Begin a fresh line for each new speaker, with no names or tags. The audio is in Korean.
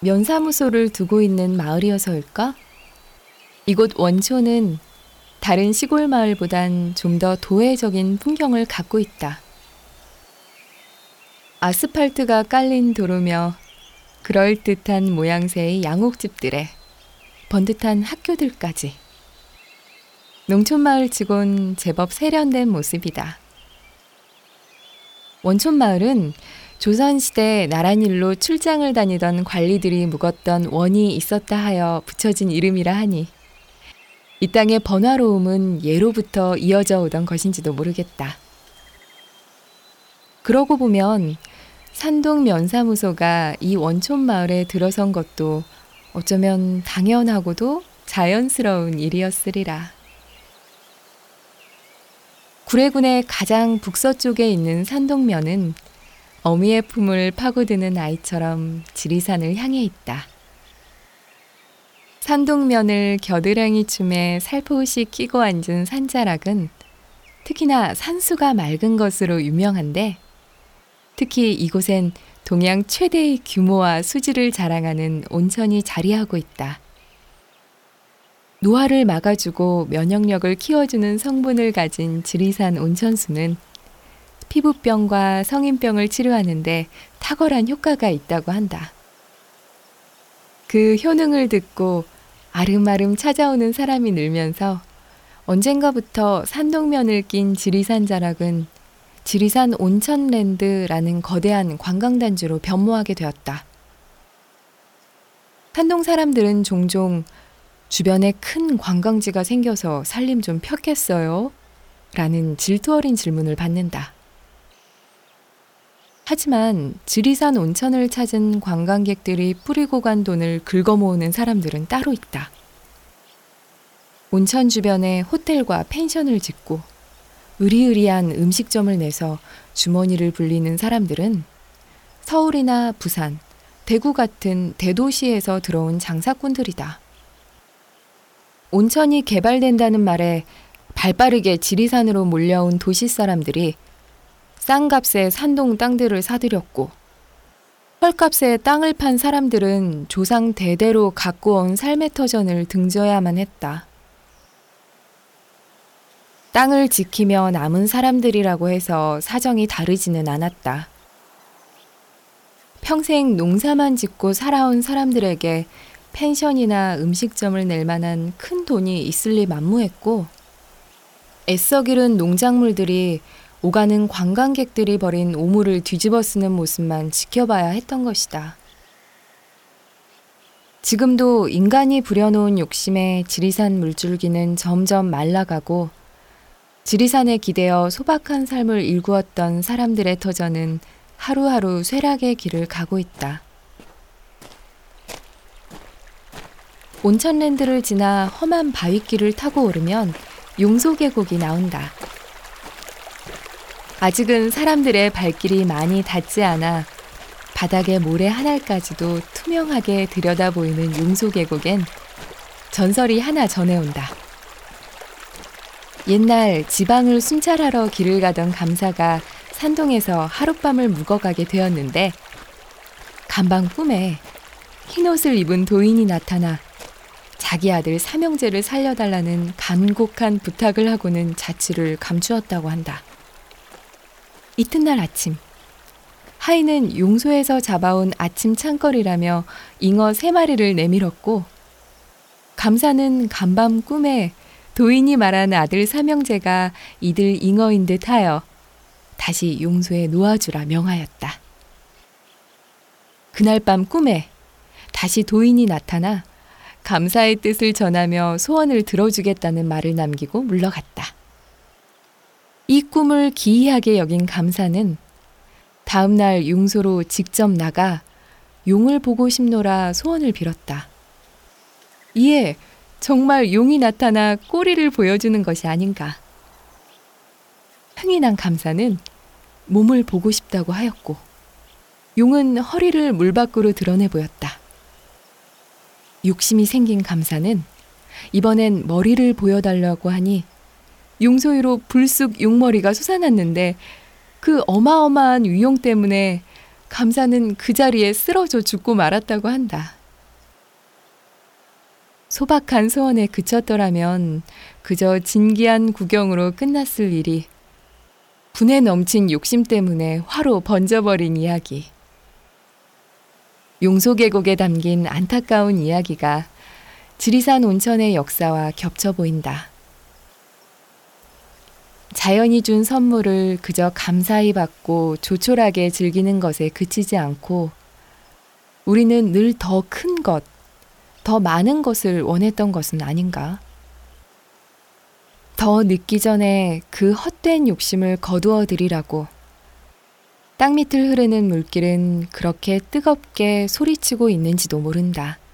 면사무소를 두고 있는 마을이어서일까? 이곳 원촌은 다른 시골 마을보단 좀 더 도회적인 풍경을 갖고 있다. 아스팔트가 깔린 도로며 그럴듯한 모양새의 양옥집들에 번듯한 학교들까지. 농촌마을치곤 제법 세련된 모습이다. 원촌마을은 조선시대 나랏일로 출장을 다니던 관리들이 묵었던 원이 있었다 하여 붙여진 이름이라 하니 이 땅의 번화로움은 예로부터 이어져 오던 것인지도 모르겠다. 그러고 보면 산동 면사무소가 이 원촌 마을에 들어선 것도 어쩌면 당연하고도 자연스러운 일이었으리라. 구례군의 가장 북서쪽에 있는 산동면은 어미의 품을 파고드는 아이처럼 지리산을 향해 있다. 산동면을 겨드랑이 춤에 살포시 끼고 앉은 산자락은 특히나 산수가 맑은 것으로 유명한데 특히 이곳엔 동양 최대의 규모와 수질을 자랑하는 온천이 자리하고 있다. 노화를 막아주고 면역력을 키워주는 성분을 가진 지리산 온천수는 피부병과 성인병을 치료하는데 탁월한 효과가 있다고 한다. 그 효능을 듣고 아름아름 찾아오는 사람이 늘면서 언젠가부터 산동면을 낀 지리산 자락은 지리산 온천랜드라는 거대한 관광단지로 변모하게 되었다. 산동 사람들은 종종 주변에 큰 관광지가 생겨서 살림 좀 폈겠어요? 라는 질투 어린 질문을 받는다. 하지만 지리산 온천을 찾은 관광객들이 뿌리고 간 돈을 긁어모으는 사람들은 따로 있다. 온천 주변에 호텔과 펜션을 짓고 으리으리한 음식점을 내서 주머니를 불리는 사람들은 서울이나 부산, 대구 같은 대도시에서 들어온 장사꾼들이다. 온천이 개발된다는 말에 발빠르게 지리산으로 몰려온 도시 사람들이 싼 값에 산동 땅들을 사들였고 헐값에 땅을 판 사람들은 조상 대대로 갖고 온 삶의 터전을 등져야만 했다. 땅을 지키며 남은 사람들이라고 해서 사정이 다르지는 않았다. 평생 농사만 짓고 살아온 사람들에게 펜션이나 음식점을 낼 만한 큰 돈이 있을 리 만무했고 애써 기른 농작물들이 오가는 관광객들이 버린 오물을 뒤집어 쓰는 모습만 지켜봐야 했던 것이다. 지금도 인간이 부려놓은 욕심에 지리산 물줄기는 점점 말라가고 지리산에 기대어 소박한 삶을 일구었던 사람들의 터전은 하루하루 쇠락의 길을 가고 있다. 온천랜드를 지나 험한 바위길을 타고 오르면 용소계곡이 나온다. 아직은 사람들의 발길이 많이 닿지 않아 바닥의 모래 하나까지도 투명하게 들여다 보이는 용소계곡엔 전설이 하나 전해온다. 옛날 지방을 순찰하러 길을 가던 감사가 산동에서 하룻밤을 묵어가게 되었는데 간방 꿈에 흰옷을 입은 도인이 나타나 자기 아들 삼형제를 살려달라는 간곡한 부탁을 하고는 자취를 감추었다고 한다. 이튿날 아침, 하인은 용소에서 잡아온 아침 찬거리라며 잉어 3마리를 내밀었고 감사는 간밤 꿈에 도인이 말한 아들 삼형제가 이들 잉어인 듯 하여 다시 용소에 놓아주라 명하였다. 그날 밤 꿈에 다시 도인이 나타나 감사의 뜻을 전하며 소원을 들어주겠다는 말을 남기고 물러갔다. 이 꿈을 기이하게 여긴 감사는 다음 날 용소로 직접 나가 용을 보고 싶노라 소원을 빌었다. 이에 정말 용이 나타나 꼬리를 보여주는 것이 아닌가. 흥이 난 감사는 몸을 보고 싶다고 하였고 용은 허리를 물 밖으로 드러내 보였다. 욕심이 생긴 감사는 이번엔 머리를 보여달라고 하니 용소위로 불쑥 용머리가 솟아났는데 그 어마어마한 위용 때문에 감사는 그 자리에 쓰러져 죽고 말았다고 한다. 소박한 소원에 그쳤더라면 그저 진기한 구경으로 끝났을 일이 분에 넘친 욕심 때문에 화로 번져버린 이야기. 용소계곡에 담긴 안타까운 이야기가 지리산 온천의 역사와 겹쳐 보인다. 자연이 준 선물을 그저 감사히 받고 조촐하게 즐기는 것에 그치지 않고 우리는 늘 더 큰 것, 더 많은 것을 원했던 것은 아닌가? 더 늦기 전에 그 헛된 욕심을 거두어 드리라고 땅 밑을 흐르는 물길은 그렇게 뜨겁게 소리치고 있는지도 모른다.